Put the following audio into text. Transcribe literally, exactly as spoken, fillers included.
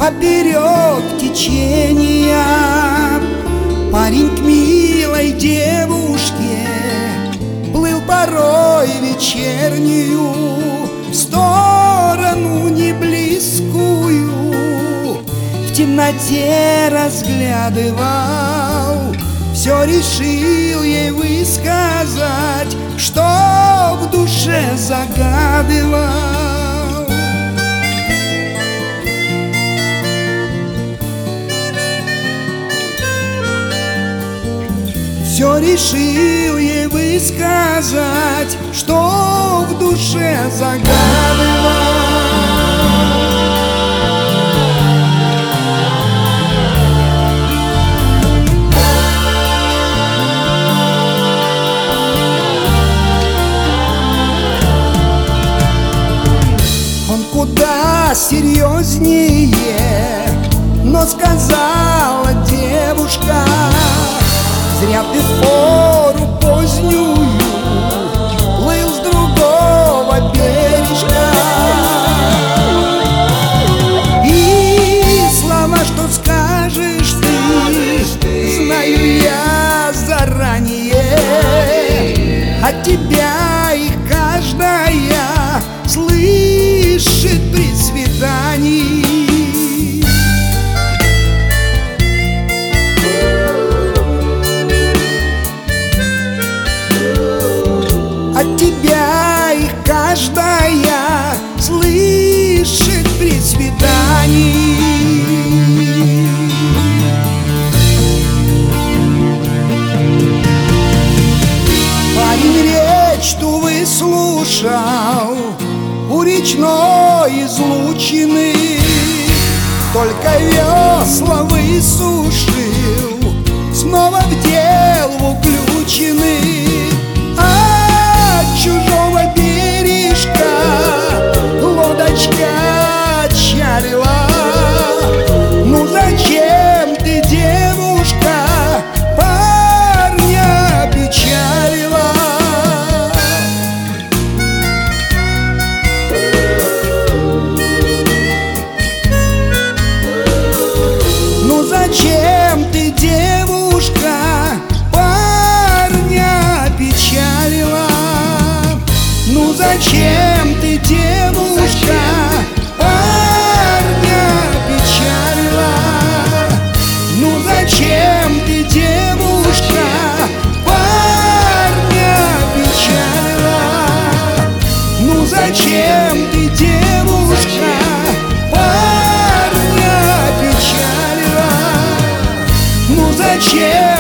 поперек течения. Парень к милой девушке плыл порой вечернюю, в сторону неблизкую, в темноте разглядывал, все решил ей высказать, что в душе загадывал. Все решил ей высказать, что в душе загадывал. Он куда серьезнее, но сказала девушка: зря ты в пору позднюю плыл с другого бережка. И слова, что скажешь ты, знаю я заранее. От тебя их каждая слышит при свидании. От тебя их каждая слышит при свидании. Парень речь ту выслушал у речной излучины, только весла высушил, снова в дело включены. Чужого бережка лодочка отчалила. Ну зачем ты, девушка, парня печалила? Ну зачем ты, девушка, парня печалила? Ну зачем ты, девушка, парня печалила? Ну зачем ты, девушка, парня печалила? Ну зачем ты, девушка, парня печалила? Ну зачем?